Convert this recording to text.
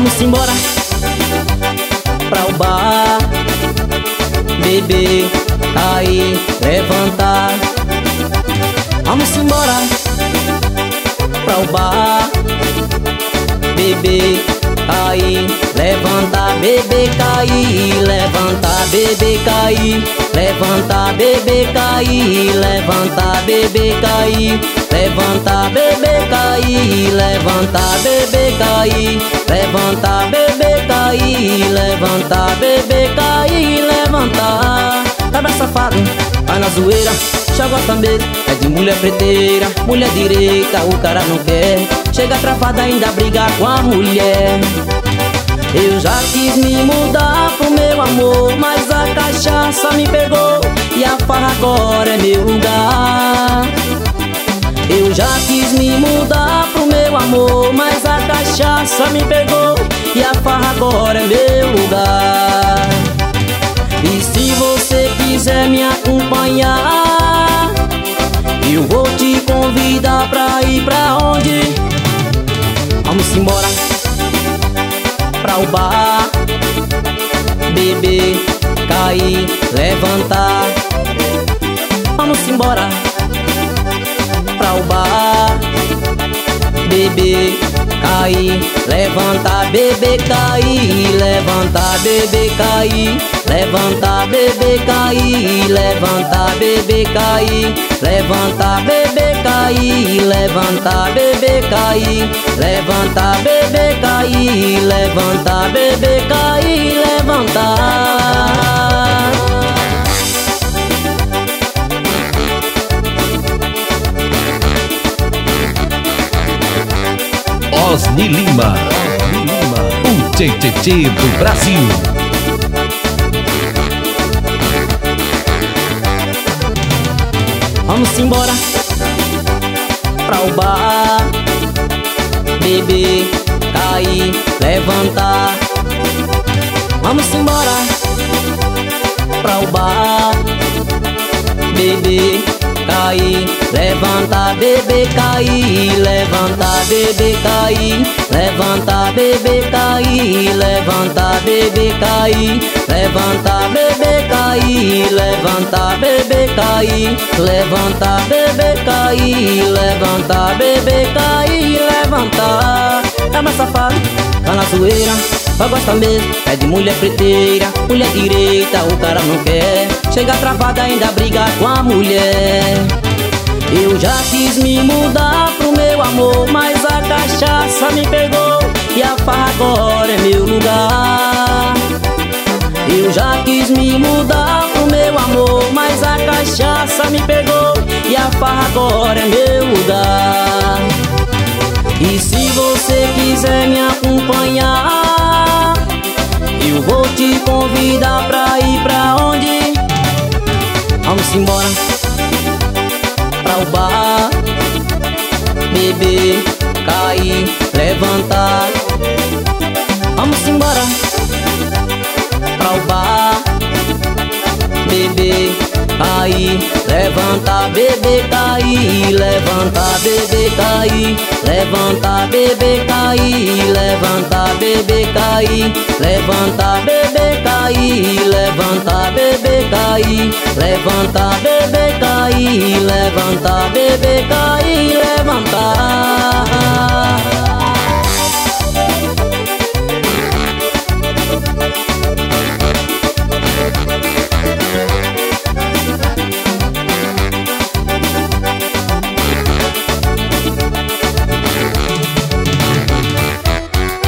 Vamos embora pra o bar, beber, cair, levantar. Vamos embora pra o bar, beber, cair, levantar, beber, cair, levantar, beber, cair, levantar, beber, cair, levantar, beber, cair, levantar, beber, cair, levantar, beber, cair, levantar, beber, cair, levantar, beber, cair, levantar. Cabra safado, vai na zoeira, já gosta mesmo, é de mulher preteira, mulher direita, o cara não quer. Chega travada, ainda briga com a mulher. Eu já quis me mudar pro meu amor, mas a cachaça me pegou e a farra agora é meu lugar. Eu já quis me mudar pro meu amor, mas a cachaça me pegou e a farra agora é meu lugar. E se você quiser me acompanhar, eu vou te convidar pra ir pra onde? Vamos embora pra o bar, beber, cair, levantar. Vamos embora pra o bar, beber, cair, levantar, beber, cair, levantar, beber, cair, levantar, beber, cair, levantar, beber, cair, levantar, beber, cair, levantar, beber, cair, levantar, beber, cair, levantar, beber, cair, levantar. Osni Lima, o tchê-tchê-tchê do Brasil. Vamos embora pra o bar, beber, cair, levantar. Vamos embora pra o bar, beber, cair, levantar, beber, cair, levantar, beber, cair, levantar, beber, cair, levantar, beber, cair, levantar, beber, cair, levantar, beber, cair, levantar, beber, cair, levantar, beber, cair, levantar. É mais safado, tá na zoeira, só gosta mesmo, é de mulher preteira, mulher direita, o cara não quer. Chega travada, ainda briga com a mulher. Eu já quis me mudar pro meu amor, mas a cachaça me pegou e a farra agora é meu lugar. Eu já quis me mudar pro meu amor, mas a cachaça me pegou e a farra agora é meu lugar. E se você quiser me acompanhar, eu vou te convidar pra ir pra onde? Vamos embora pra o bar, beber, cair, levantar. Vamos embora pra o bar, beber, cair, levantar, beber, cair, levantar, beber, cair, levantar, beber, cair, levantar, beber, cair, levantar, beber, cair, levantar, beber, cair, levantar, beber, cair, levantar, beber, cair, levantar.